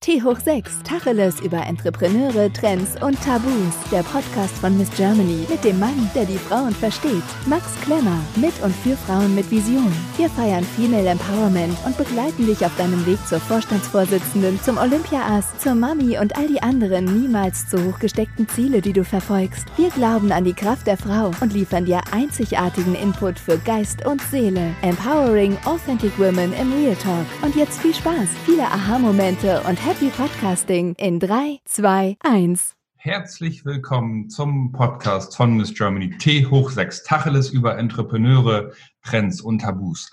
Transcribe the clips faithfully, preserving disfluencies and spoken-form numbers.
T hoch sechs, Tacheles über Entrepreneure, Trends und Tabus. Der Podcast von Miss Germany mit dem Mann, der die Frauen versteht. Max Klemmer, mit und für Frauen mit Vision. Wir feiern Female Empowerment und begleiten dich auf deinem Weg zur Vorstandsvorsitzenden, zum Olympia-Ass, zur Mami und all die anderen niemals zu hoch gesteckten Ziele, die du verfolgst. Wir glauben an die Kraft der Frau und liefern dir einzigartigen Input für Geist und Seele. Empowering Authentic Women im Real Talk. Und jetzt viel Spaß, viele Aha-Momente und Happy Podcasting in drei, zwei, eins. Herzlich willkommen zum Podcast von Miss Germany T hoch sechs, Tacheles über Entrepreneure, Trends und Tabus.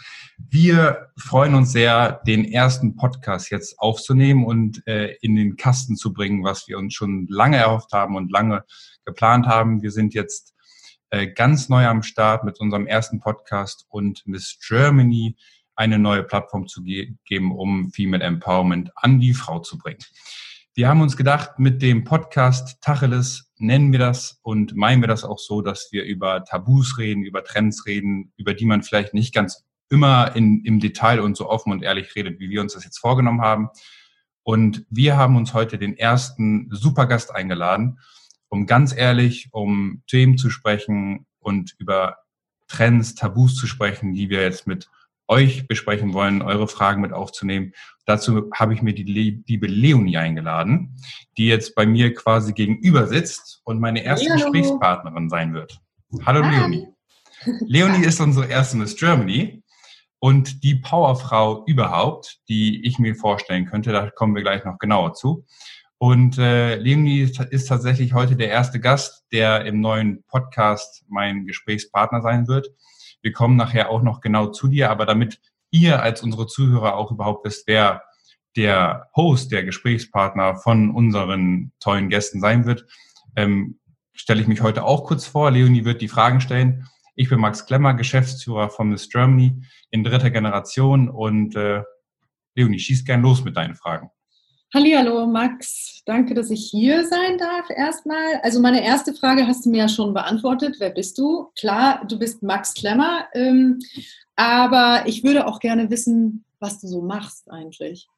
Wir freuen uns sehr, den ersten Podcast jetzt aufzunehmen und äh, in den Kasten zu bringen, was wir uns schon lange erhofft haben und lange geplant haben. Wir sind jetzt äh, ganz neu am Start mit unserem ersten Podcast und Miss Germany eine neue Plattform zu ge- geben, um Female Empowerment an die Frau zu bringen. Wir haben uns gedacht, mit dem Podcast Tacheles nennen wir das und meinen wir das auch so, dass wir über Tabus reden, über Trends reden, über die man vielleicht nicht ganz immer in, im Detail und so offen und ehrlich redet, wie wir uns das jetzt vorgenommen haben. Und wir haben uns heute den ersten Supergast eingeladen, um ganz ehrlich um Themen zu sprechen und über Trends, Tabus zu sprechen, die wir jetzt mit euch besprechen wollen, eure Fragen mit aufzunehmen. Dazu habe ich mir die liebe Leonie eingeladen, die jetzt bei mir quasi gegenüber sitzt und meine erste Hallo. Gesprächspartnerin sein wird. Hallo Hi. Leonie. Leonie ist unsere erste Miss Germany und die Powerfrau überhaupt, die ich mir vorstellen könnte. Da kommen wir gleich noch genauer zu. Und äh, Leonie ist tatsächlich heute der erste Gast, der im neuen Podcast mein Gesprächspartner sein wird. Wir kommen nachher auch noch genau zu dir, aber damit ihr als unsere Zuhörer auch überhaupt wisst, wer der Host, der Gesprächspartner von unseren tollen Gästen sein wird, ähm, stelle ich mich heute auch kurz vor. Leonie wird die Fragen stellen. Ich bin Max Klemmer, Geschäftsführer von Miss Germany in dritter Generation und äh, Leonie, schieß gern los mit deinen Fragen. Hallihallo Max, danke, dass ich hier sein darf erstmal. Also meine erste Frage hast du mir ja schon beantwortet. Wer bist du? Klar, du bist Max Klemmer, ähm, aber ich würde auch gerne wissen, was du so machst eigentlich.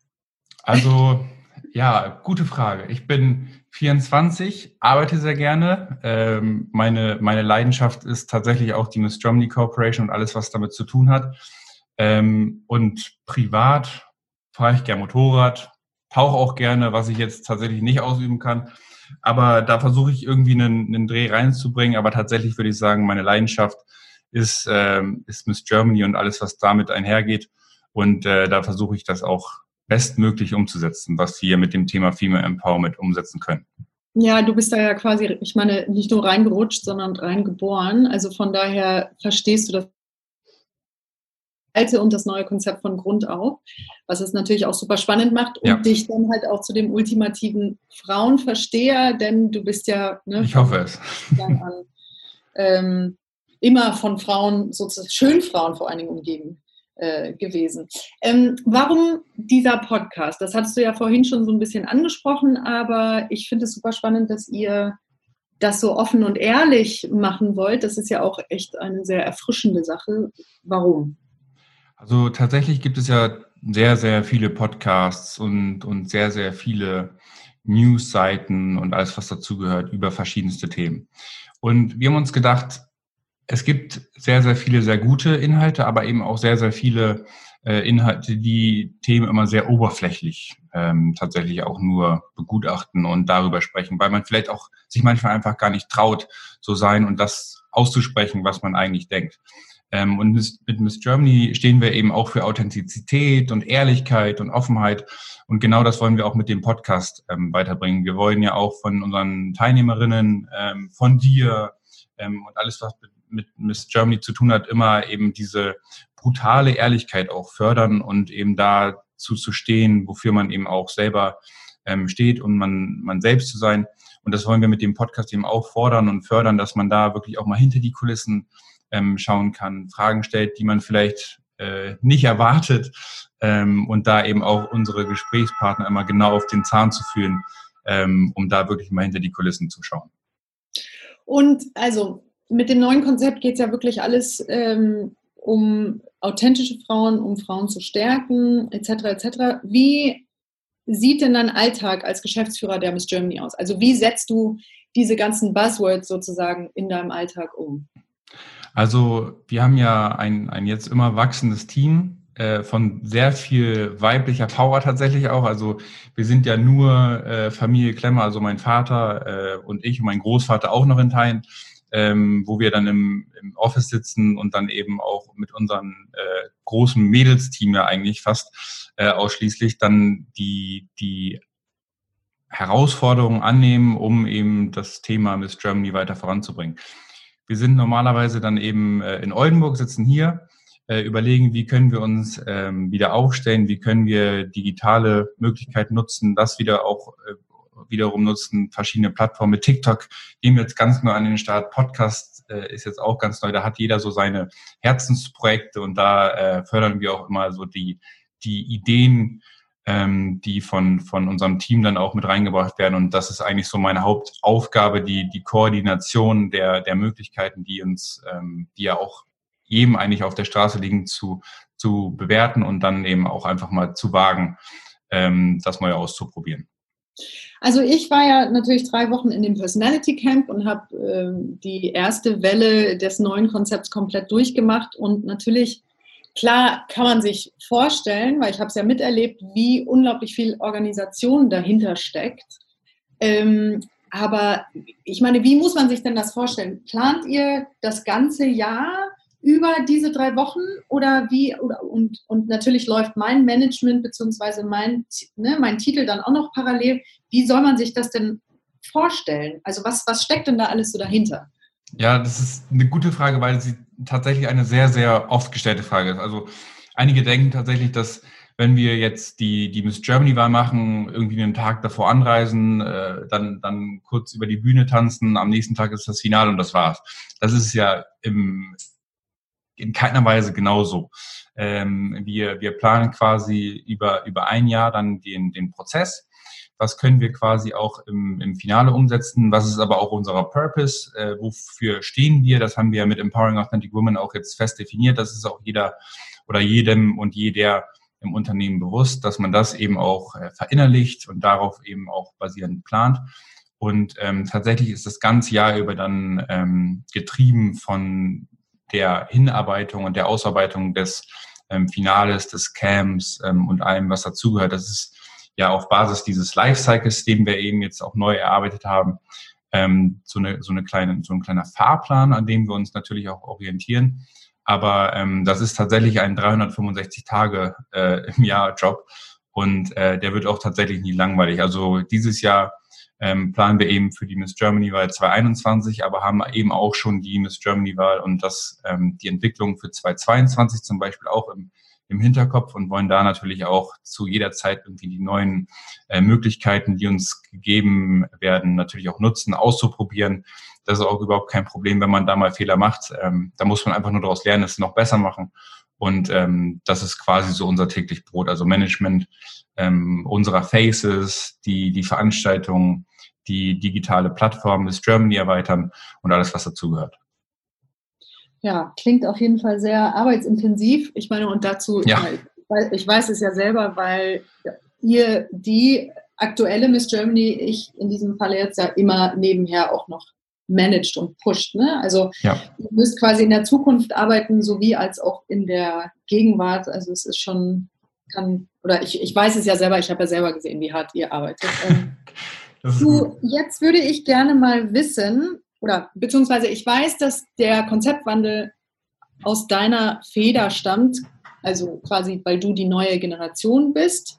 Also, ja, gute Frage. Ich bin vierundzwanzig, arbeite sehr gerne. Ähm, meine, meine Leidenschaft ist tatsächlich auch die Miss Germany Corporation und alles, was damit zu tun hat. Ähm, und privat fahre ich gerne Motorrad, tauche auch gerne, was ich jetzt tatsächlich nicht ausüben kann. Aber da versuche ich irgendwie einen, einen Dreh reinzubringen. Aber tatsächlich würde ich sagen, meine Leidenschaft ist, ähm, ist Miss Germany und alles, was damit einhergeht. Und äh, da versuche ich das auch bestmöglich umzusetzen, was wir mit dem Thema Female Empowerment umsetzen können. Ja, du bist da ja quasi, ich meine, nicht nur reingerutscht, sondern reingeboren. Also von daher verstehst du das alte und das neue Konzept von Grund auf, was es natürlich auch super spannend macht und ja. dich dann halt auch zu dem ultimativen Frauenversteher, denn du bist ja ne, ich hoffe es. An, ähm, immer von Frauen, sozusagen schön Frauen vor allen Dingen umgeben äh, gewesen. Ähm, warum dieser Podcast? Das hattest du ja vorhin schon so ein bisschen angesprochen, aber ich finde es super spannend, dass ihr das so offen und ehrlich machen wollt. Das ist ja auch echt eine sehr erfrischende Sache. Warum? Also tatsächlich gibt es ja sehr, sehr viele Podcasts und, und sehr, sehr viele Newsseiten und alles, was dazugehört, über verschiedenste Themen. Und wir haben uns gedacht, es gibt sehr, sehr viele sehr gute Inhalte, aber eben auch sehr, sehr viele äh, Inhalte, die Themen immer sehr oberflächlich ähm, tatsächlich auch nur begutachten und darüber sprechen, weil man vielleicht auch sich manchmal einfach gar nicht traut, so sein und das auszusprechen, was man eigentlich denkt. Ähm, und mit Miss Germany stehen wir eben auch für Authentizität und Ehrlichkeit und Offenheit. Und genau das wollen wir auch mit dem Podcast ähm, weiterbringen. Wir wollen ja auch von unseren Teilnehmerinnen, ähm, von dir ähm, und alles, was mit, mit Miss Germany zu tun hat, immer eben diese brutale Ehrlichkeit auch fördern und eben dazu zu stehen, wofür man eben auch selber ähm, steht und man, man selbst zu sein. Und das wollen wir mit dem Podcast eben auch fordern und fördern, dass man da wirklich auch mal hinter die Kulissen Ähm, schauen kann, Fragen stellt, die man vielleicht äh, nicht erwartet ähm, und da eben auch unsere Gesprächspartner immer genau auf den Zahn zu führen, ähm, um da wirklich mal hinter die Kulissen zu schauen. Und also mit dem neuen Konzept geht es ja wirklich alles ähm, um authentische Frauen, um Frauen zu stärken, et cetera et cetera. Wie sieht denn dein Alltag als Geschäftsführer der Miss Germany aus? Also wie setzt du diese ganzen Buzzwords sozusagen in deinem Alltag um? Also wir haben ja ein, ein jetzt immer wachsendes Team äh, von sehr viel weiblicher Power tatsächlich auch. Also wir sind ja nur äh, Familie Klemmer, also mein Vater äh, und ich und mein Großvater auch noch in Teilen, ähm, wo wir dann im, im Office sitzen und dann eben auch mit unserem äh, großen Mädelsteam ja eigentlich fast äh, ausschließlich dann die, die Herausforderungen annehmen, um eben das Thema Miss Germany weiter voranzubringen. Wir sind normalerweise dann eben äh, in Oldenburg, sitzen hier, äh, überlegen, wie können wir uns ähm, wieder aufstellen, wie können wir digitale Möglichkeiten nutzen, das wieder auch äh, wiederum nutzen, verschiedene Plattformen. Mit TikTok gehen wir jetzt ganz neu an den Start. Podcast äh, ist jetzt auch ganz neu. Da hat jeder so seine Herzensprojekte und da äh, fördern wir auch immer so die, die Ideen, ähm, die von, von unserem Team dann auch mit reingebracht werden. Und das ist eigentlich so meine Hauptaufgabe, die, die Koordination der, der Möglichkeiten, die uns, ähm, die ja auch jedem eigentlich auf der Straße liegen, zu, zu bewerten und dann eben auch einfach mal zu wagen, ähm, das mal auszuprobieren. Also ich war ja natürlich drei Wochen in dem Personality Camp und habe äh, die erste Welle des neuen Konzepts komplett durchgemacht und natürlich, klar kann man sich vorstellen, weil ich habe es ja miterlebt, wie unglaublich viel Organisation dahinter steckt. Ähm, aber ich meine, wie muss man sich denn das vorstellen? Plant ihr das ganze Jahr über diese drei Wochen oder wie? Oder, und, und natürlich läuft mein Management beziehungsweise mein, ne, mein Titel dann auch noch parallel. Wie soll man sich das denn vorstellen? Also was, was steckt denn da alles so dahinter? Ja, das ist eine gute Frage, weil sie tatsächlich eine sehr, sehr oft gestellte Frage ist. Also einige denken tatsächlich, dass wenn wir jetzt die, die Miss Germany-Wahl machen, irgendwie einen Tag davor anreisen, äh, dann, dann kurz über die Bühne tanzen, am nächsten Tag ist das Finale und das war's. Das ist ja im, in keiner Weise genauso. Ähm, wir, wir planen quasi über, über ein Jahr dann den, den Prozess. Was können wir quasi auch im, im Finale umsetzen? Was ist aber auch unser Purpose? Äh, wofür stehen wir? Das haben wir mit Empowering Authentic Women auch jetzt fest definiert. Das ist auch jeder oder jedem und jeder im Unternehmen bewusst, dass man das eben auch äh, verinnerlicht und darauf eben auch basierend plant. Und ähm, tatsächlich ist das ganze Jahr über dann ähm, getrieben von der Hinarbeitung und der Ausarbeitung des ähm, Finales, des Camps ähm, und allem, was dazugehört. Das ist ja auf Basis dieses Lifecycles, den wir eben jetzt auch neu erarbeitet haben, ähm, so eine so eine kleine so ein kleiner Fahrplan, an dem wir uns natürlich auch orientieren. Aber ähm, das ist tatsächlich ein dreihundertfünfundsechzig Tage äh, im Jahr Job und äh, der wird auch tatsächlich nie langweilig. Also dieses Jahr ähm, planen wir eben für die Miss Germany-Wahl zwanzig einundzwanzig, aber haben eben auch schon die Miss Germany-Wahl und das ähm, die Entwicklung für zwanzig zweiundzwanzig zum Beispiel auch im im Hinterkopf und wollen da natürlich auch zu jeder Zeit irgendwie die neuen äh, Möglichkeiten, die uns gegeben werden, natürlich auch nutzen, auszuprobieren. Das ist auch überhaupt kein Problem, wenn man da mal Fehler macht. Ähm, da muss man einfach nur daraus lernen, es noch besser machen. Und ähm, das ist quasi so unser täglich Brot, also Management ähm, unserer Faces, die die Veranstaltungen, die digitale Plattform Miss Germany erweitern und alles, was dazugehört. Ja, klingt auf jeden Fall sehr arbeitsintensiv. Ich meine, und dazu, ja. ich, ich weiß es ja selber, weil ihr die aktuelle Miss Germany, ich in diesem Falle jetzt ja immer nebenher auch noch managt und pusht. Ne? Also ja. Ihr müsst quasi in der Zukunft arbeiten, sowie als auch in der Gegenwart. Also es ist schon, kann, oder ich, ich weiß es ja selber, ich habe ja selber gesehen, wie hart ihr arbeitet. Ähm, du, jetzt würde ich gerne mal wissen, oder beziehungsweise ich weiß, dass der Konzeptwandel aus deiner Feder stammt, also quasi, weil du die neue Generation bist.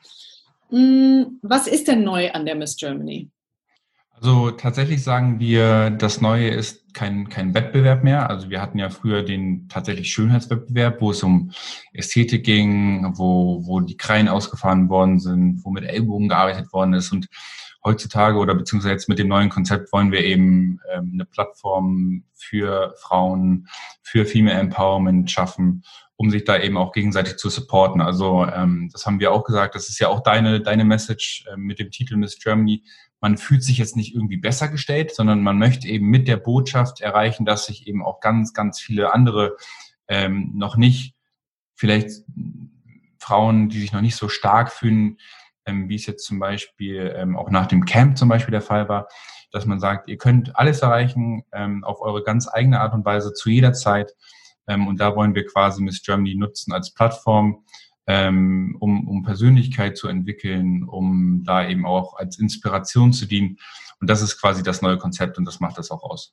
Was ist denn neu an der Miss Germany? Also tatsächlich sagen wir, das Neue ist kein, kein Wettbewerb mehr. Also wir hatten ja früher den tatsächlich Schönheitswettbewerb, wo es um Ästhetik ging, wo, wo die Kreien ausgefahren worden sind, wo mit Ellbogen gearbeitet worden ist. Und heutzutage oder beziehungsweise jetzt mit dem neuen Konzept wollen wir eben ähm, eine Plattform für Frauen, für Female Empowerment schaffen, um sich da eben auch gegenseitig zu supporten. Also ähm, das haben wir auch gesagt, das ist ja auch deine, deine Message äh, mit dem Titel Miss Germany. Man fühlt sich jetzt nicht irgendwie besser gestellt, sondern man möchte eben mit der Botschaft erreichen, dass sich eben auch ganz, ganz viele andere ähm, noch nicht, vielleicht Frauen, die sich noch nicht so stark fühlen, ähm, wie es jetzt zum Beispiel ähm, auch nach dem Camp zum Beispiel der Fall war, dass man sagt, ihr könnt alles erreichen ähm, auf eure ganz eigene Art und Weise zu jeder Zeit. Ähm, und da wollen wir quasi Miss Germany nutzen als Plattform, ähm, um, um Persönlichkeit zu entwickeln, um da eben auch als Inspiration zu dienen. Und das ist quasi das neue Konzept und das macht das auch aus.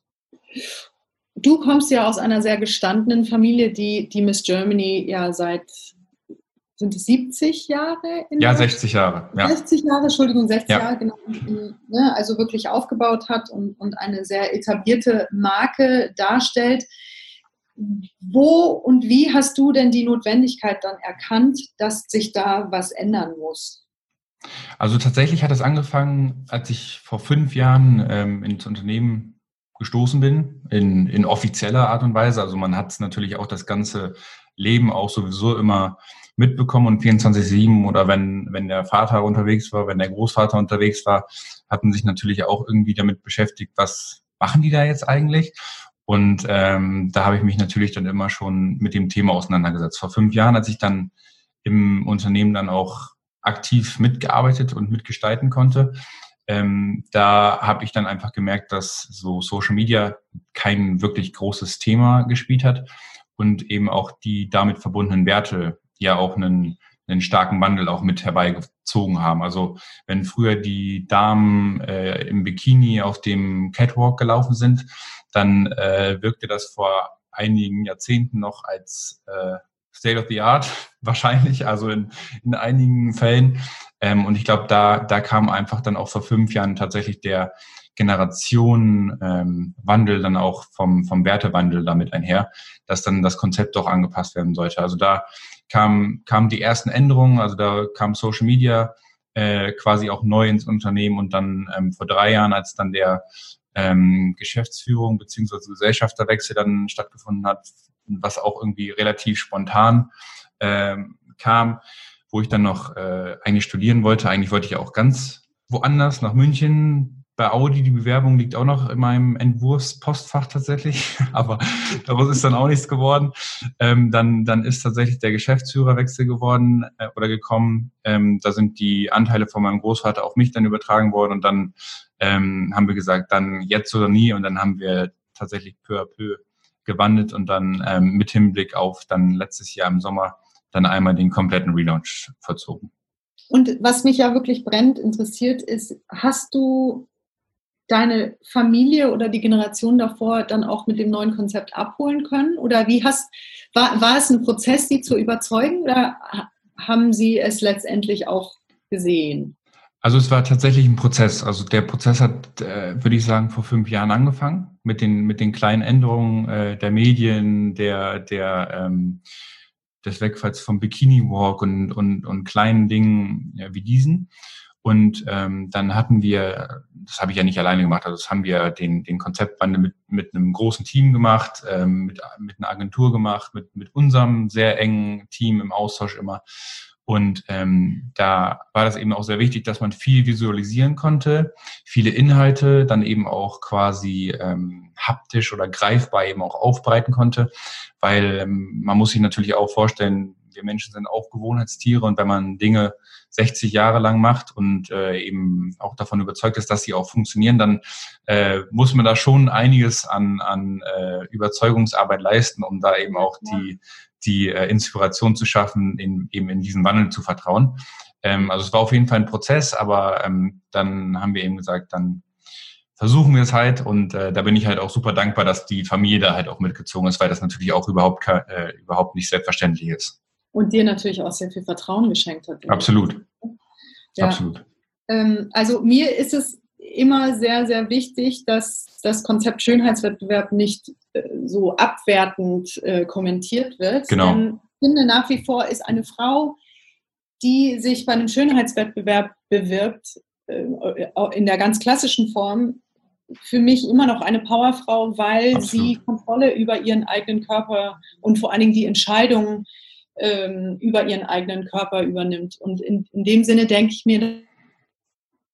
Du kommst ja aus einer sehr gestandenen Familie, die, die Miss Germany ja seit, sind es siebzig Jahre? In ja, sechzig Jahre. Ja. sechzig Jahre, Entschuldigung, sechzig ja. Jahre, genau. Ne, also wirklich aufgebaut hat und, und eine sehr etablierte Marke darstellt. Wo und wie hast du denn die Notwendigkeit dann erkannt, dass sich da was ändern muss? Also tatsächlich hat es angefangen, als ich vor fünf Jahren ähm, ins Unternehmen gestoßen bin, in, in offizieller Art und Weise. Also man hat natürlich auch das ganze Leben auch sowieso immer mitbekommen und vierundzwanzig sieben oder wenn, wenn der Vater unterwegs war, wenn der Großvater unterwegs war, hatten sich natürlich auch irgendwie damit beschäftigt, was machen die da jetzt eigentlich? Und ähm, da habe ich mich natürlich dann immer schon mit dem Thema auseinandergesetzt. Vor fünf Jahren, als ich dann im Unternehmen dann auch aktiv mitgearbeitet und mitgestalten konnte, ähm, da habe ich dann einfach gemerkt, dass so Social Media kein wirklich großes Thema gespielt hat und eben auch die damit verbundenen Werte ja auch einen, einen starken Wandel auch mit herbeigezogen haben. Also wenn früher die Damen äh, im Bikini auf dem Catwalk gelaufen sind, dann äh, wirkte das vor einigen Jahrzehnten noch als äh, State of the Art wahrscheinlich, also in, in einigen Fällen. Ähm, und ich glaube, da, da kam einfach dann auch vor fünf Jahren tatsächlich der Generationenwandel ähm, dann auch vom, vom Wertewandel damit einher, dass dann das Konzept doch angepasst werden sollte. Also da kam, kamen die ersten Änderungen, also da kam Social Media äh, quasi auch neu ins Unternehmen und dann ähm, vor drei Jahren, als dann der ähm, Geschäftsführung beziehungsweise Gesellschafterwechsel dann stattgefunden hat, was auch irgendwie relativ spontan ähm, kam, wo ich dann noch äh, eigentlich studieren wollte. Eigentlich wollte ich auch ganz woanders, nach München. Bei Audi, die Bewerbung liegt auch noch in meinem Entwurfspostfach tatsächlich, aber daraus ist dann auch nichts geworden. Ähm, dann, dann ist tatsächlich der Geschäftsführerwechsel geworden äh, oder gekommen. Ähm, da sind die Anteile von meinem Großvater auf mich dann übertragen worden und dann ähm, haben wir gesagt, dann jetzt oder nie und dann haben wir tatsächlich peu à peu gewandelt und dann ähm, mit Hinblick auf dann letztes Jahr im Sommer dann einmal den kompletten Relaunch vollzogen. Und was mich ja wirklich brennend interessiert ist, hast du deine Familie oder die Generation davor dann auch mit dem neuen Konzept abholen können? Oder wie hast, war, war es ein Prozess, sie zu überzeugen oder haben sie es letztendlich auch gesehen? Also es war tatsächlich ein Prozess. Also der Prozess hat, äh, würde ich sagen, vor fünf Jahren angefangen mit den mit den kleinen Änderungen äh, der Medien, der der ähm, des Wegfalls vom Bikini Walk und und und kleinen Dingen ja, wie diesen. Und ähm, dann hatten wir, das habe ich ja nicht alleine gemacht, also das haben wir den den Konzeptwandel mit mit einem großen Team gemacht, ähm, mit mit einer Agentur gemacht, mit mit unserem sehr engen Team im Austausch immer. Und ähm, da war das eben auch sehr wichtig, dass man viel visualisieren konnte, viele Inhalte dann eben auch quasi ähm, haptisch oder greifbar eben auch aufbereiten konnte, weil ähm, man muss sich natürlich auch vorstellen, wir Menschen sind auch Gewohnheitstiere und wenn man Dinge sechzig Jahre lang macht und äh, eben auch davon überzeugt ist, dass sie auch funktionieren, dann äh, muss man da schon einiges an, an äh, Überzeugungsarbeit leisten, um da eben auch die die äh, Inspiration zu schaffen, in, eben in diesen Wandel zu vertrauen. Ähm, also es war auf jeden Fall ein Prozess, aber ähm, dann haben wir eben gesagt, dann versuchen wir es halt und äh, da bin ich halt auch super dankbar, dass die Familie da halt auch mitgezogen ist, weil das natürlich auch überhaupt äh, überhaupt nicht selbstverständlich ist. Und dir natürlich auch sehr viel Vertrauen geschenkt hat. Absolut. Ja. Absolut. Ähm, also mir ist es immer sehr, sehr wichtig, dass das Konzept Schönheitswettbewerb nicht äh, so abwertend äh, kommentiert wird. Genau. Denn ich finde, nach wie vor ist eine Frau, die sich bei einem Schönheitswettbewerb bewirbt, äh, in der ganz klassischen Form, für mich immer noch eine Powerfrau, weil Absolut. sie Kontrolle über ihren eigenen Körper und vor allen Dingen die Entscheidungen ähm, über ihren eigenen Körper übernimmt. Und in, in dem Sinne denke ich mir,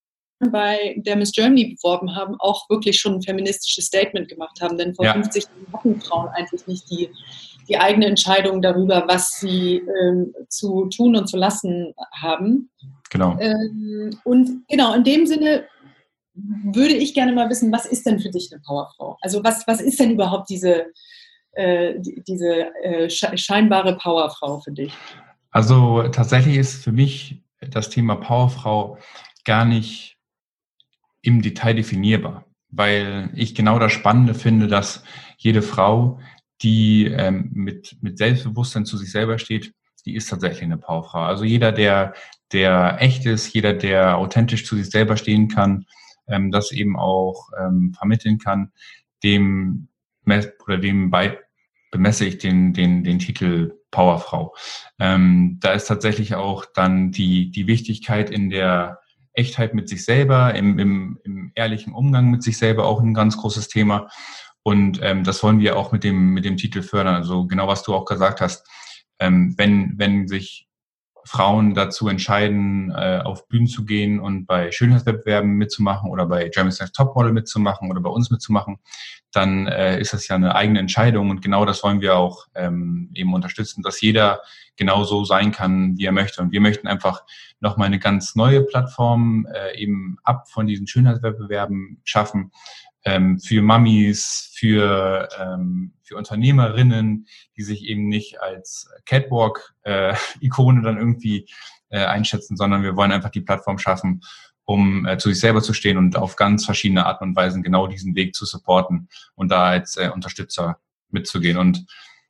bei der Miss Germany beworben haben, auch wirklich schon ein feministisches Statement gemacht haben. Denn vor ja. fünfzig Jahren hatten Frauen eigentlich nicht die, die eigene Entscheidung darüber, was sie ähm, zu tun und zu lassen haben. Genau. Ähm, und genau, in dem Sinne würde ich gerne mal wissen, was ist denn für dich eine Powerfrau? Also was, was ist denn überhaupt diese, äh, die, diese äh, scheinbare Powerfrau für dich? Also tatsächlich ist für mich das Thema Powerfrau gar nicht im Detail definierbar, weil ich genau das Spannende finde, dass jede Frau, die ähm, mit, mit Selbstbewusstsein zu sich selber steht, die ist tatsächlich eine Powerfrau. Also jeder, der, der echt ist, jeder, der authentisch zu sich selber stehen kann, ähm, das eben auch ähm, vermitteln kann, dem oder dem bei, bemesse ich den, den, den Titel Powerfrau. Ähm, da ist tatsächlich auch dann die, die Wichtigkeit in der Echtheit mit sich selber, im, im, im ehrlichen Umgang mit sich selber auch ein ganz großes Thema. Und ähm, das wollen wir auch mit dem, mit dem Titel fördern. Also genau, was du auch gesagt hast. Ähm, wenn, wenn sich Frauen dazu entscheiden, äh, auf Bühnen zu gehen und bei Schönheitswettbewerben mitzumachen oder bei Germany's Next Topmodel mitzumachen oder bei uns mitzumachen, dann äh, ist das ja eine eigene Entscheidung. Und genau das wollen wir auch ähm, eben unterstützen, dass jeder genau so sein kann, wie er möchte. Und wir möchten einfach nochmal eine ganz neue Plattform äh, eben ab von diesen Schönheitswettbewerben schaffen, ähm, für Mamis, für, ähm, für Unternehmerinnen, die sich eben nicht als Catwalk-Ikone äh, dann irgendwie äh, einschätzen, sondern wir wollen einfach die Plattform schaffen, um äh, zu sich selber zu stehen und auf ganz verschiedene Arten und Weisen genau diesen Weg zu supporten und da als äh, Unterstützer mitzugehen. Und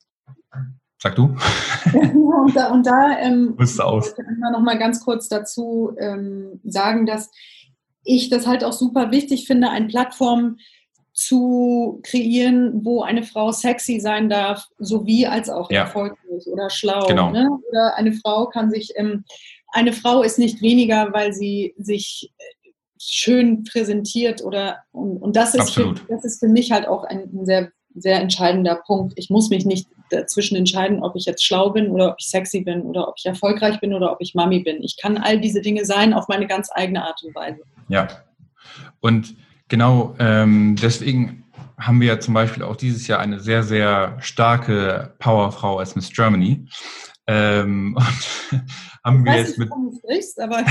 sag du? und da, und da ähm, aus. ich kann noch mal ganz kurz dazu ähm, sagen, dass ich das halt auch super wichtig finde, eine Plattform zu kreieren, wo eine Frau sexy sein darf, sowie als auch ja. erfolgreich oder schlau. Genau. Ne? Oder eine Frau kann sich, ähm, eine Frau ist nicht weniger, weil sie sich schön präsentiert oder und, und das ist für, das ist für mich halt auch ein, ein sehr sehr entscheidender Punkt. Ich muss mich nicht dazwischen entscheiden, ob ich jetzt schlau bin oder ob ich sexy bin oder ob ich erfolgreich bin oder ob ich Mami bin. Ich kann all diese Dinge sein auf meine ganz eigene Art und Weise. Ja, und genau ähm, deswegen haben wir ja zum Beispiel auch dieses Jahr eine sehr, sehr starke Powerfrau als Miss Germany. Ähm, und haben wir jetzt mit du sprichst, aber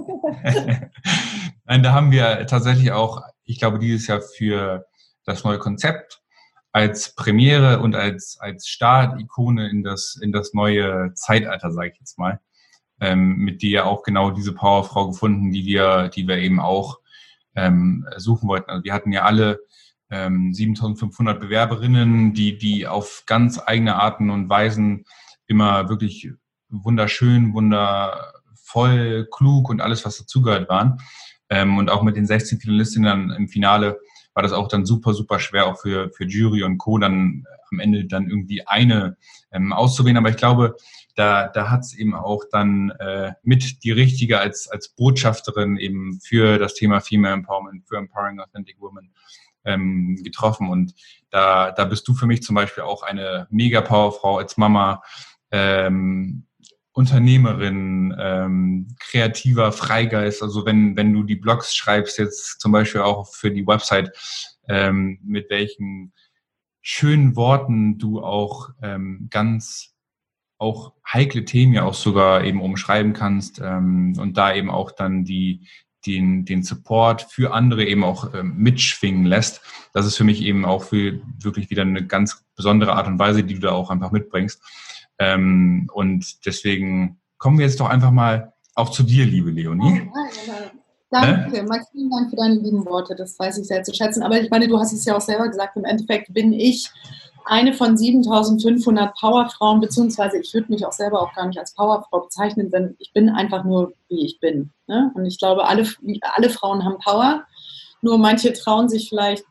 Nein, da haben wir tatsächlich auch, ich glaube, dieses Jahr für das neue Konzept als Premiere und als als Start-Ikone in das in das neue Zeitalter, sage ich jetzt mal, ähm, mit dir auch genau diese Powerfrau gefunden, die wir die wir eben auch ähm, suchen wollten. Also wir hatten ja alle ähm, siebentausendfünfhundert Bewerberinnen, die die auf ganz eigene Arten und Weisen immer wirklich wunderschön, wundervoll, klug und alles, was dazugehört waren. Ähm, und auch mit den sechzehn Finalistinnen im Finale war das auch dann super, super schwer, auch für, für Jury und Co. dann am Ende dann irgendwie eine ähm, auszuwählen. Aber ich glaube, da, da hat es eben auch dann äh, mit die richtige als, als Botschafterin eben für das Thema Female Empowerment, für Empowering Authentic Women ähm, getroffen. Und da, da bist du für mich zum Beispiel auch eine mega Powerfrau als Mama, ähm, Unternehmerin, ähm, kreativer Freigeist, also wenn wenn du die Blogs schreibst, jetzt zum Beispiel auch für die Website, ähm, mit welchen schönen Worten du auch ähm, ganz auch heikle Themen ja auch sogar eben umschreiben kannst ähm, und da eben auch dann die den den Support für andere eben auch ähm, mitschwingen lässt. Das ist für mich eben auch für wirklich wieder eine ganz besondere Art und Weise, die du da auch einfach mitbringst. Ähm, und deswegen kommen wir jetzt doch einfach mal auch zu dir, liebe Leonie. Oh, danke, äh? Max, vielen Dank für deine lieben Worte, das weiß ich sehr zu schätzen. Aber ich meine, du hast es ja auch selber gesagt, im Endeffekt bin ich eine von siebentausendfünfhundert Powerfrauen, beziehungsweise ich würde mich auch selber auch gar nicht als Powerfrau bezeichnen, denn ich bin einfach nur, wie ich bin. Ne? Und ich glaube, alle, alle Frauen haben Power, nur manche trauen sich vielleicht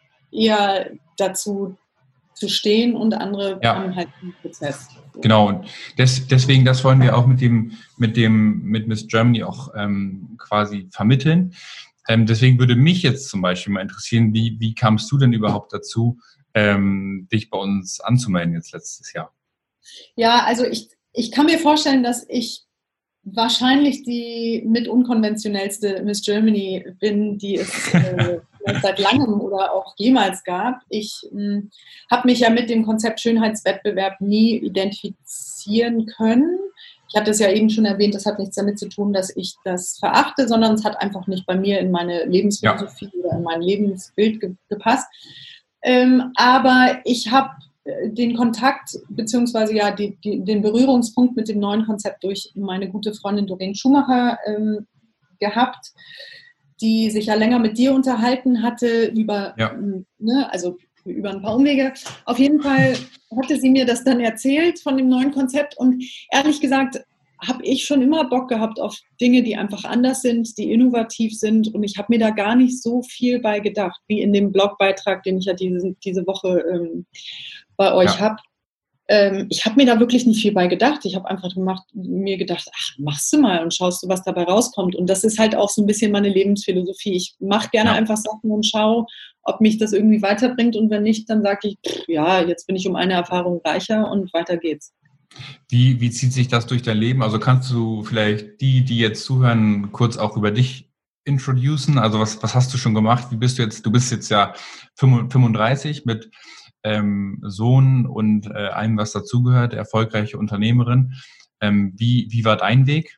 eher dazu, zu stehen und andere ja. haben halt einen Prozess. Genau, und des, deswegen, das wollen wir auch mit dem, mit dem, mit Miss Germany auch ähm, quasi vermitteln. Ähm, deswegen würde mich jetzt zum Beispiel mal interessieren, wie, wie kamst du denn überhaupt dazu, ähm, dich bei uns anzumelden jetzt letztes Jahr? Ja, also ich, ich kann mir vorstellen, dass ich wahrscheinlich die mit unkonventionellste Miss Germany bin, die es äh, seit langem oder auch jemals gab. Ich äh, habe mich ja mit dem Konzept Schönheitswettbewerb nie identifizieren können. Ich hatte es ja eben schon erwähnt, das hat nichts damit zu tun, dass ich das verachte, sondern es hat einfach nicht bei mir in meine Lebensphilosophie ja. oder in mein Lebensbild ge- gepasst. Ähm, aber ich habe den Kontakt beziehungsweise ja die, die, den Berührungspunkt mit dem neuen Konzept durch meine gute Freundin Doreen Schumacher ähm, gehabt, die sich ja länger mit dir unterhalten hatte über, ja. ne, also über ein paar Umwege. Auf jeden Fall hatte sie mir das dann erzählt von dem neuen Konzept und ehrlich gesagt habe ich schon immer Bock gehabt auf Dinge, die einfach anders sind, die innovativ sind und ich habe mir da gar nicht so viel bei gedacht, wie in dem Blogbeitrag, den ich ja diese, diese Woche ähm, bei euch ja. habe. Ähm, ich habe mir da wirklich nicht viel bei gedacht. Ich habe einfach gemacht, mir gedacht, ach, machst du mal und schaust du, was dabei rauskommt. Und das ist halt auch so ein bisschen meine Lebensphilosophie. Ich mache gerne ja. einfach Sachen und schaue, ob mich das irgendwie weiterbringt. Und wenn nicht, dann sage ich, pff, ja, jetzt bin ich um eine Erfahrung reicher und weiter geht's. Wie, wie zieht sich das durch dein Leben? Also kannst du vielleicht die, die jetzt zuhören, kurz auch über dich introducen? Also was, was hast du schon gemacht? Wie bist du jetzt? Du bist jetzt ja fünfunddreißig mit ähm, Sohn und äh, allem, was dazugehört, erfolgreiche Unternehmerin. Ähm, wie, wie war dein Weg?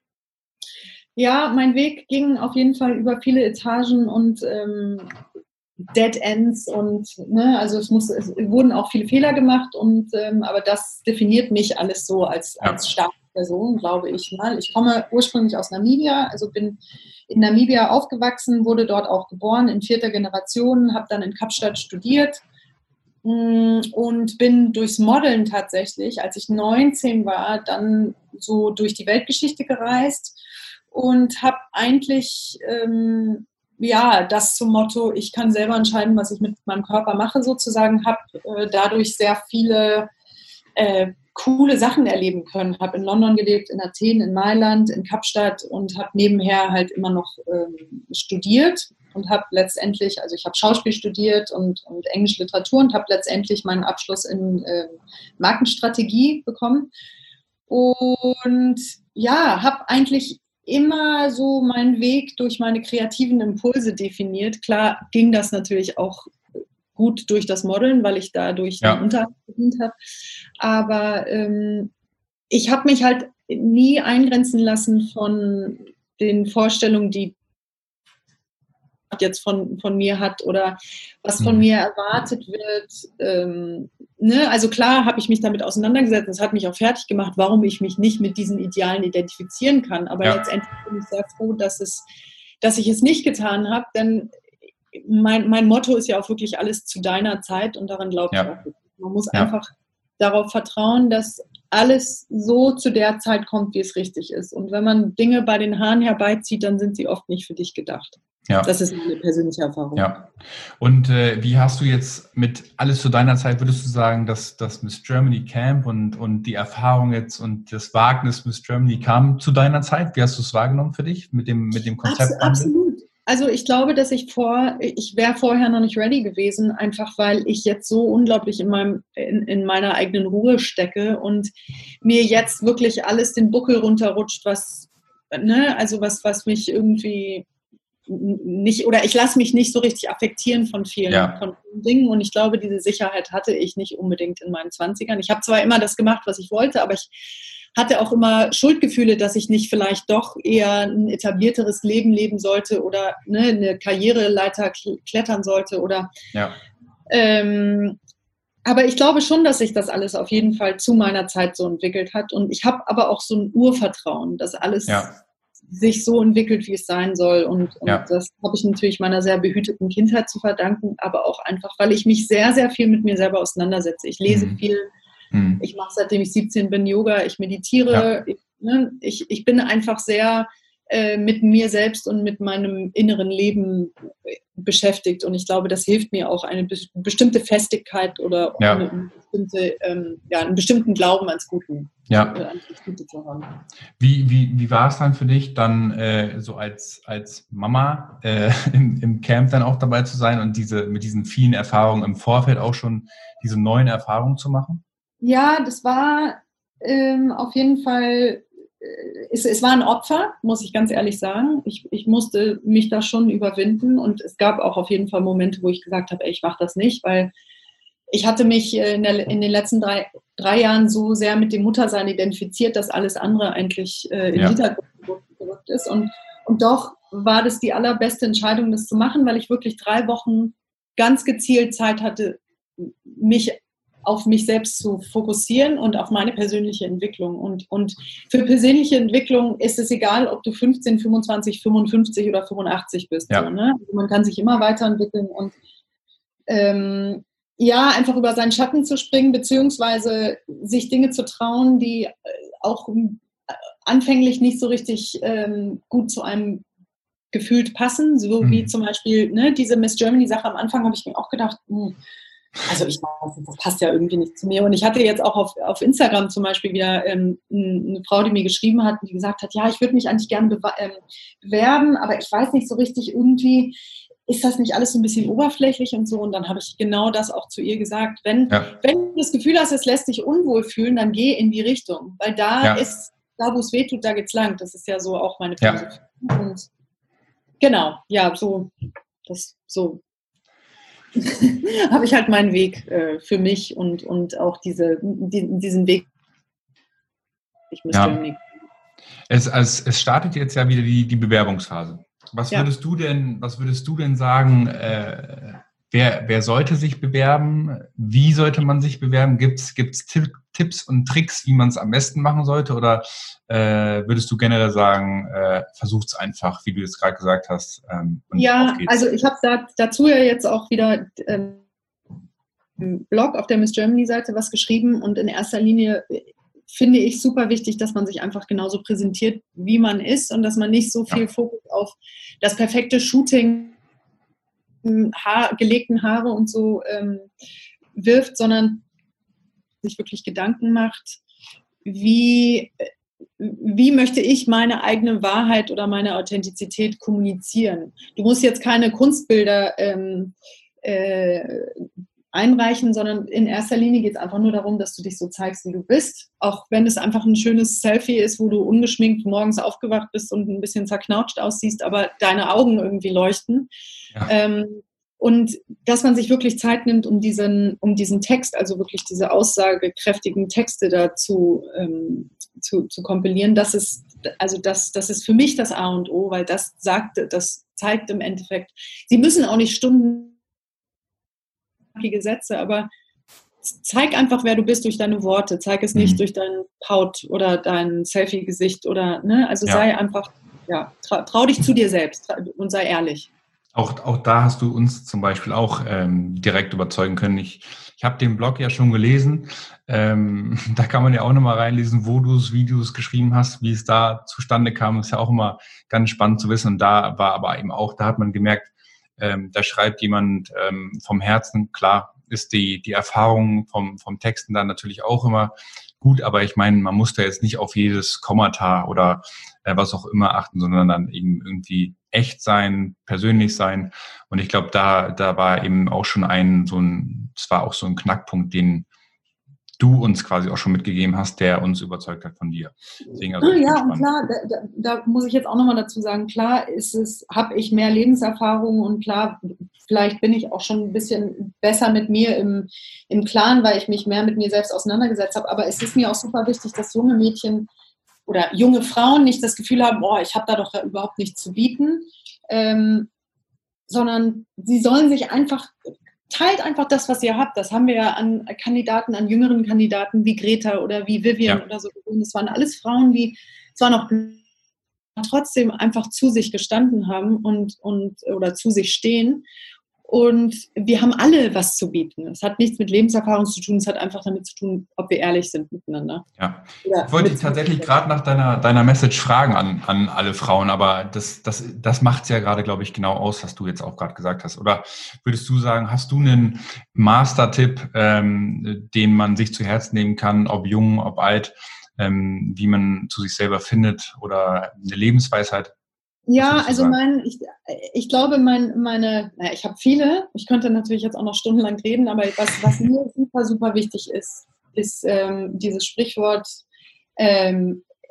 Ja, mein Weg ging auf jeden Fall über viele Etagen und ähm, Dead Ends und ne, also es muss, es wurden auch viele Fehler gemacht und ähm, aber das definiert mich alles so als, ja. als starke Person, glaube ich mal. Ich komme ursprünglich aus Namibia, also bin in Namibia aufgewachsen, wurde dort auch geboren in vierter Generation, habe dann in Kapstadt studiert und bin durchs Modeln tatsächlich, als ich neunzehn war, dann so durch die Weltgeschichte gereist und habe eigentlich ähm, ja, das zum Motto, ich kann selber entscheiden, was ich mit meinem Körper mache, sozusagen, habe äh, dadurch sehr viele äh, coole Sachen erleben können. Habe in London gelebt, in Athen, in Mailand, in Kapstadt und habe nebenher halt immer noch ähm, studiert und habe letztendlich, also ich habe Schauspiel studiert und, und Englische Literatur und habe letztendlich meinen Abschluss in äh, Markenstrategie bekommen. Und ja, habe eigentlich immer so meinen Weg durch meine kreativen Impulse definiert. Klar ging das natürlich auch gut durch das Modeln, weil ich dadurch ja. den Unterhalt verdient habe. Aber ähm, ich habe mich halt nie eingrenzen lassen von den Vorstellungen, die jetzt von, von mir hat oder was von mhm. mir erwartet wird. Ähm, ne? Also klar habe ich mich damit auseinandergesetzt. Es hat mich auch fertig gemacht, warum ich mich nicht mit diesen Idealen identifizieren kann. Aber ja. letztendlich bin ich sehr froh, dass, es, dass ich es nicht getan habe, denn mein, mein Motto ist ja auch wirklich alles zu deiner Zeit und daran glaube ja. ich auch wirklich. Man muss ja. einfach darauf vertrauen, dass alles so zu der Zeit kommt, wie es richtig ist. Und wenn man Dinge bei den Haaren herbeizieht, dann sind sie oft nicht für dich gedacht. Ja. Das ist eine persönliche Erfahrung. Ja. Und äh, wie hast du jetzt mit alles zu deiner Zeit, würdest du sagen, dass das Miss Germany Camp und, und die Erfahrung jetzt und das Wagnis Miss Germany kam zu deiner Zeit? Wie hast du es wahrgenommen für dich mit dem, mit dem Konzept? Abs- absolut. Also ich glaube, dass ich vor, ich wäre vorher noch nicht ready gewesen, einfach weil ich jetzt so unglaublich in meinem, in, in meiner eigenen Ruhe stecke und mir jetzt wirklich alles den Buckel runterrutscht, was, ne, also was, was mich irgendwie nicht, oder ich lasse mich nicht so richtig affektieren von vielen, ja. von vielen Dingen und ich glaube, diese Sicherheit hatte ich nicht unbedingt in meinen Zwanzigern. Ich habe zwar immer das gemacht, was ich wollte, aber ich hatte auch immer Schuldgefühle, dass ich nicht vielleicht doch eher ein etablierteres Leben leben sollte oder ne, eine Karriereleiter klettern sollte oder ja. ähm, aber ich glaube schon, dass sich das alles auf jeden Fall zu meiner Zeit so entwickelt hat und ich habe aber auch so ein Urvertrauen, dass alles ja. sich so entwickelt, wie es sein soll und, und ja. das habe ich natürlich meiner sehr behüteten Kindheit zu verdanken, aber auch einfach, weil ich mich sehr, sehr viel mit mir selber auseinandersetze. Ich lese mhm. viel, mhm. ich mache seitdem ich siebzehn bin Yoga, ich meditiere, ja. ich, ne, ich, ich bin einfach sehr äh, mit mir selbst und mit meinem inneren Leben beschäftigt und ich glaube, das hilft mir auch, eine be- bestimmte Festigkeit oder ja. eine bestimmte, ähm, ja, einen bestimmten Glauben ans Gute. Ja. Wie, wie, wie war es dann für dich, dann äh, so als, als Mama äh, im, im Camp dann auch dabei zu sein und diese mit diesen vielen Erfahrungen im Vorfeld auch schon diese neuen Erfahrungen zu machen? Ja, das war ähm, auf jeden Fall es, es war ein Opfer, muss ich ganz ehrlich sagen. Ich, ich musste mich da schon überwinden und es gab auch auf jeden Fall Momente, wo ich gesagt habe, ey, ich mache das nicht, weil ich hatte mich in, der, in den letzten drei, drei Jahren so sehr mit dem Muttersein identifiziert, dass alles andere eigentlich äh, in den Hintergrund gerückt ist. Und, und doch war das die allerbeste Entscheidung, das zu machen, weil ich wirklich drei Wochen ganz gezielt Zeit hatte, mich auf mich selbst zu fokussieren und auf meine persönliche Entwicklung. Und, und für persönliche Entwicklung ist es egal, ob du fünfzehn, fünfundzwanzig, fünfundfünfzig oder fünfundachtzig bist. Ja. So, ne? Also man kann sich immer weiterentwickeln und ähm, ja, einfach über seinen Schatten zu springen, beziehungsweise sich Dinge zu trauen, die auch anfänglich nicht so richtig ähm, gut zu einem gefühlt passen, so mhm. wie zum Beispiel ne, diese Miss Germany-Sache am Anfang, habe ich mir auch gedacht, mh, also ich weiß nicht, das passt ja irgendwie nicht zu mir. Und ich hatte jetzt auch auf, auf Instagram zum Beispiel wieder ähm, eine Frau, die mir geschrieben hat, die gesagt hat, ja, ich würde mich eigentlich gerne bewa- ähm, bewerben, aber ich weiß nicht so richtig, irgendwie ist das nicht alles so ein bisschen oberflächlich und so. Und dann habe ich genau das auch zu ihr gesagt. Wenn, ja. wenn du das Gefühl hast, es lässt dich unwohl fühlen, dann geh in die Richtung. Weil da ja. ist, da wo es weh tut, da geht's lang. Das ist ja so auch meine Philosophie. Ja. Und genau, ja, so, das, so. habe ich halt meinen Weg äh, für mich und, und auch diese, die, diesen Weg. Ich müsste ja. es, es, es startet jetzt ja wieder die, die Bewerbungsphase. Was würdest ja. du denn, was würdest du denn sagen, äh, wer, wer sollte sich bewerben? Wie sollte man sich bewerben? Gibt es Tipps und Tricks, wie man es am besten machen sollte? Oder äh, würdest du generell sagen, äh, versucht es einfach, wie du jetzt gerade gesagt hast? Ähm, und ja, also ich habe da, dazu ja jetzt auch wieder ähm, im Blog auf der Miss Germany-Seite was geschrieben und in erster Linie finde ich super wichtig, dass man sich einfach genauso präsentiert, wie man ist und dass man nicht so viel ja. Fokus auf das perfekte Shooting, Haar, gelegten Haare und so ähm, wirft, sondern sich wirklich Gedanken macht, wie, wie möchte ich meine eigene Wahrheit oder meine Authentizität kommunizieren. Du musst jetzt keine Kunstbilder ähm, äh, einreichen, sondern in erster Linie geht es einfach nur darum, dass du dich so zeigst, wie du bist. Auch wenn es einfach ein schönes Selfie ist, wo du ungeschminkt morgens aufgewacht bist und ein bisschen zerknautscht aussiehst, aber deine Augen irgendwie leuchten. Ja. Ähm, und dass man sich wirklich Zeit nimmt, um diesen, um diesen Text, also wirklich diese aussagekräftigen Texte dazu ähm, zu, zu kompilieren, das ist, also das, das ist für mich das A und O, weil das sagt, das zeigt im Endeffekt, sie müssen auch nicht Stunden Sätze, aber zeig einfach, wer du bist durch deine Worte. Zeig es nicht mhm. durch dein Pout oder dein Selfie-Gesicht oder, ne, also ja. sei einfach, ja, trau, trau dich zu dir selbst und sei ehrlich. Auch, auch da hast du uns zum Beispiel auch ähm, direkt überzeugen können. Ich, ich habe den Blog ja schon gelesen. Ähm, da kann man ja auch nochmal reinlesen, wo du es Videos geschrieben hast, wie es da zustande kam. Ist ja auch immer ganz spannend zu wissen. Und da war aber eben auch, da hat man gemerkt, Ähm, da schreibt jemand ähm, vom Herzen. Klar ist die die Erfahrung vom vom Texten dann natürlich auch immer gut, aber ich meine, man muss da jetzt nicht auf jedes Kommata oder äh, was auch immer achten, sondern dann eben irgendwie echt sein, persönlich sein. Und ich glaube, da da war eben auch schon ein so ein, es war auch so ein Knackpunkt, den du uns quasi auch schon mitgegeben hast, der uns überzeugt hat von dir. Deswegen also ja, und klar, da, da muss ich jetzt auch nochmal dazu sagen, klar ist es, habe ich mehr Lebenserfahrung und klar, vielleicht bin ich auch schon ein bisschen besser mit mir im, im Klaren, weil ich mich mehr mit mir selbst auseinandergesetzt habe, aber es ist mir auch super wichtig, dass junge Mädchen oder junge Frauen nicht das Gefühl haben, boah, ich habe da doch überhaupt nichts zu bieten, ähm, sondern sie sollen sich einfach teilt einfach das, was ihr habt. Das haben wir ja an Kandidaten, an jüngeren Kandidaten wie Greta oder wie Vivian ja. oder so. Das waren alles Frauen, die zwar noch trotzdem einfach zu sich gestanden haben und, und oder zu sich stehen. Und wir haben alle was zu bieten. Es hat nichts mit Lebenserfahrung zu tun, es hat einfach damit zu tun, ob wir ehrlich sind miteinander. Ja. Oder ich wollte dich tatsächlich gerade nach deiner, deiner Message fragen an, an alle Frauen, aber das, das, das macht es ja gerade, glaube ich, genau aus, was du jetzt auch gerade gesagt hast. Oder würdest du sagen, hast du einen Master-Tipp, ähm, den man sich zu Herzen nehmen kann, ob jung, ob alt, ähm, wie man zu sich selber findet oder eine Lebensweisheit? Ja, also mein, ich, ich glaube, mein, meine, naja, ich habe viele, ich könnte natürlich jetzt auch noch stundenlang reden, aber was, was mir super, super wichtig ist, ist ähm, dieses Sprichwort, ähm,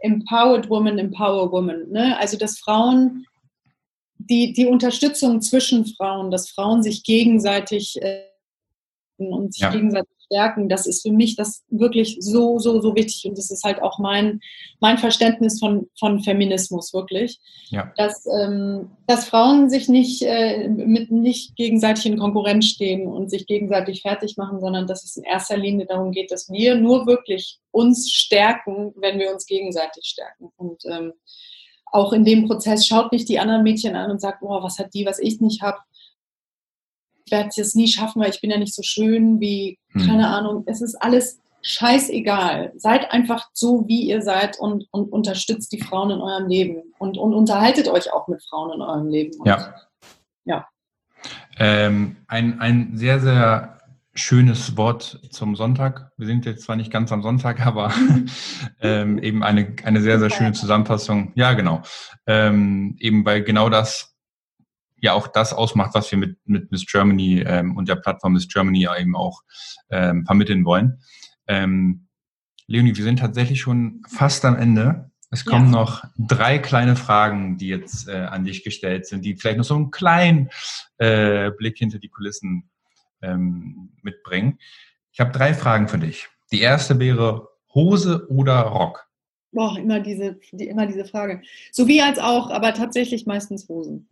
Empowered Woman, Empower Woman. Ne? Also dass Frauen, die, die Unterstützung zwischen Frauen, dass Frauen sich gegenseitig äh, und sich ja. gegenseitig stärken, das ist für mich das wirklich so, so, so wichtig. Und das ist halt auch mein, mein Verständnis von, von Feminismus, wirklich. Ja. Dass, ähm, dass Frauen sich nicht, äh, mit, nicht gegenseitig in Konkurrenz stehen und sich gegenseitig fertig machen, sondern dass es in erster Linie darum geht, dass wir nur wirklich uns stärken, wenn wir uns gegenseitig stärken. Und ähm, auch in dem Prozess schaut nicht die anderen Mädchen an und sagt, oh, was hat die, was ich nicht habe. Ich werde es nie schaffen, weil ich bin ja nicht so schön wie, hm. keine Ahnung, es ist alles scheißegal. Seid einfach so, wie ihr seid und, und unterstützt die Frauen in eurem Leben und, und unterhaltet euch auch mit Frauen in eurem Leben. Und, ja. ja. Ähm, ein, ein sehr, sehr schönes Wort zum Sonntag. Wir sind jetzt zwar nicht ganz am Sonntag, aber ähm, eben eine, eine sehr, sehr schöne Zusammenfassung. Ja, genau. Ähm, eben weil genau das ja auch das ausmacht, was wir mit, mit Miss Germany ähm, und der Plattform Miss Germany eben auch ähm, vermitteln wollen. Ähm, Leonie, wir sind tatsächlich schon fast am Ende. Es kommen ja. noch drei kleine Fragen, die jetzt äh, an dich gestellt sind, die vielleicht noch so einen kleinen äh, Blick hinter die Kulissen ähm, mitbringen. Ich habe drei Fragen für dich. Die erste wäre Hose oder Rock? Boah, immer diese, die, immer diese Frage. Sowie als auch, aber tatsächlich meistens Hosen.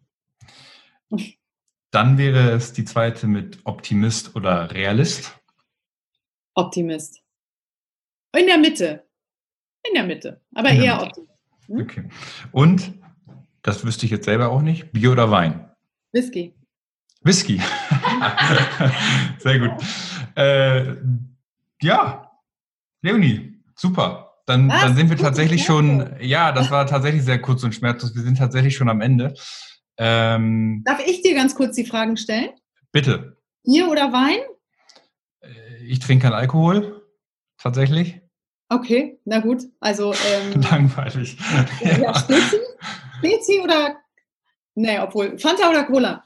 Dann wäre es die zweite mit Optimist oder Realist? Optimist. In der Mitte. In der Mitte. Aber eher Mitte. Optimist. Hm? Okay. Und, das wüsste ich jetzt selber auch nicht, Bier oder Wein? Whisky. Whisky. Sehr gut. Äh, ja, Leonie, super. Dann, dann sind wir tatsächlich schon, ja, das war tatsächlich sehr kurz und schmerzlos. Wir sind tatsächlich schon am Ende. Ähm, Darf ich dir ganz kurz die Fragen stellen? Bitte. Bier oder Wein? Ich trinke keinen Alkohol, tatsächlich. Okay, na gut. Also ähm, langweilig. Ja, ja. Spezi? Spezi oder? Nee, obwohl. Fanta oder Cola?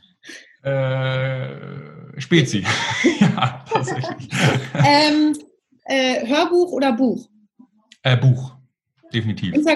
Äh, Spezi. Ja, tatsächlich. ähm, äh, Hörbuch oder Buch? Äh, Buch, definitiv. Insta-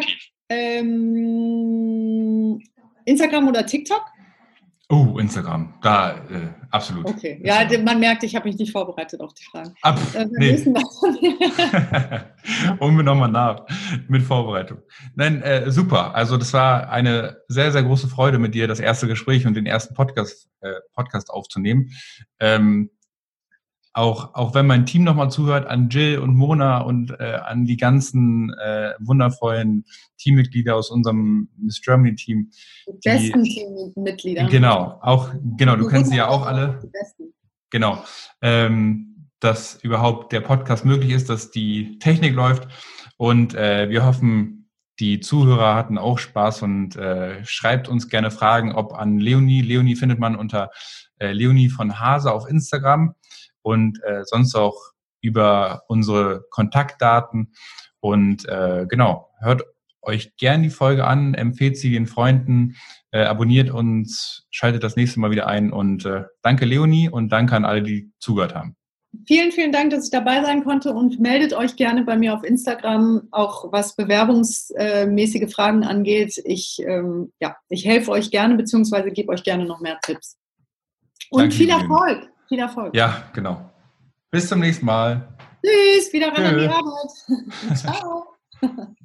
ähm, Instagram oder TikTok? Oh, Instagram, da äh, absolut. Okay, ja, Instagram. Man merkt, ich habe mich nicht vorbereitet auf die Fragen. Ab, äh, nee. Holen wir nochmal nach mit Vorbereitung. Nein, äh, super. Also das war eine sehr, sehr große Freude mit dir, das erste Gespräch und den ersten Podcast, äh, Podcast aufzunehmen. Ähm, Auch, auch wenn mein Team nochmal zuhört, an Jill und Mona und äh, an die ganzen äh, wundervollen Teammitglieder aus unserem Miss Germany Team. Die besten Teammitglieder. Genau, auch, genau, du kennst sie ja auch alle. Die besten. Genau, ähm, dass überhaupt der Podcast möglich ist, dass die Technik läuft und äh, wir hoffen, die Zuhörer hatten auch Spaß und äh, schreibt uns gerne Fragen, ob an Leonie. Leonie findet man unter äh, Leonie von Hase auf Instagram. Und äh, sonst auch über unsere Kontaktdaten. Und äh, genau, hört euch gern die Folge an, empfehlt sie den Freunden, äh, abonniert uns, schaltet das nächste Mal wieder ein. Und äh, danke Leonie und danke an alle, die zugehört haben. Vielen, vielen Dank, dass ich dabei sein konnte und meldet euch gerne bei mir auf Instagram, auch was bewerbungsmäßige Fragen angeht. Ich, ähm, ja, ich helfe euch gerne, beziehungsweise gebe euch gerne noch mehr Tipps. Und danke, viel Erfolg! Viel Erfolg. Ja, genau. Bis zum nächsten Mal. Tschüss, wieder ran an die Arbeit. Ciao.